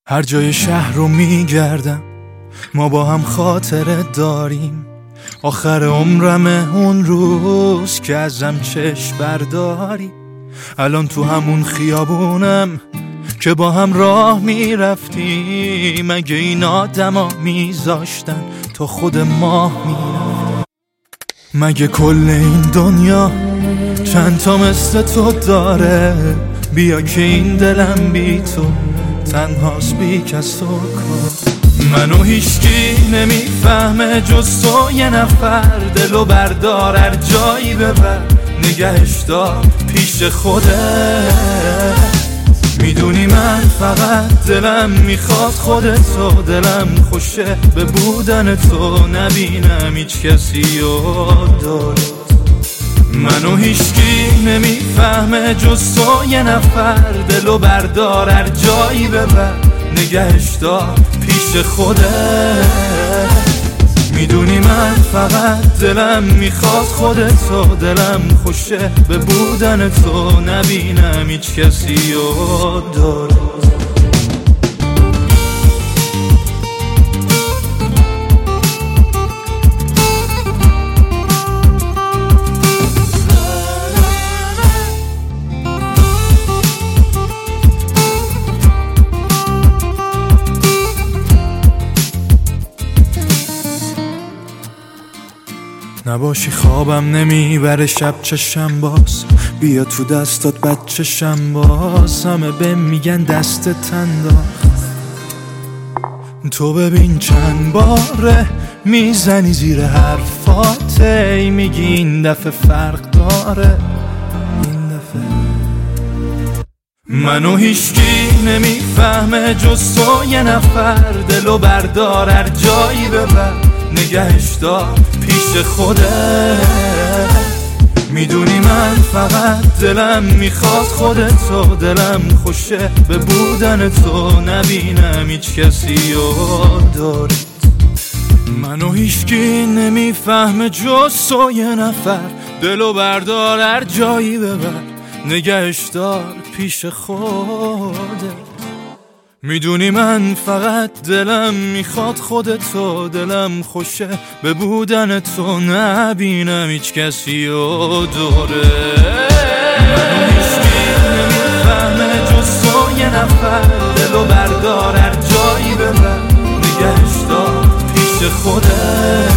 هر جای شهر رو میگردم، ما با هم خاطره داریم. آخر عمرمه اون روز که ازم چشم برداری. الان تو همون خیابونم که با هم راه میرفتیم. اگه این آدما میذاشتن تا خود ماه میرفت، مگه کل این دنیا چند تا مثل تو داره؟ بیا که این دلم بی تو تنهاست، بی کس و کار. منو هیچکی نمیفهمه جز تو، یه نفر. دلو بردار هر جایی ببر، نگهش دار پیش خوده. میدونی من فقط دلم میخواد خودتو، دلم خوشه به بودن تو، نبینم هیچ کسی و دارت. منو هیچکی نمیفهمه جز تو، یه نفر. دلو بردار هر جایی ببر، نگهش دار پیش خوده. میدونی من فقط دلم میخواد خودتو، دلم خوشه به بودن تو، نبینم هیچ کسی و دارت. نباشی خوابم نمیبره شب چشم باز، بیا تو دستات بچشم باز. همه بهم میگن دستت انداخت، تو ببین چند باره میزنی زیر حرفات. میگی این دفعه فرق داره، این دفعه. منو هیچکی نمیفهمه جز تو، یه نفر. دلو بردار هر جایی ببر، نگهش دار پیش خوده. میدونی من فقط دلم میخواد خودتو، دلم خوشه به بودن تو، نبینم هیچ کسی و دارت. منو هیچکی نمیفهمه جز تو، یه نفر. دلو بردار هر جایی ببر، نگهش دار پیش خودت. میدونی من فقط دلم میخواد خودتو، دلم خوشه به بودن تو، نبینم هیچ کسی و دوره. منو هیچکی نمیفهمه جز تو، یه نفر. دلو بردار هر جایی ببر، نگهش دار پیش خوده.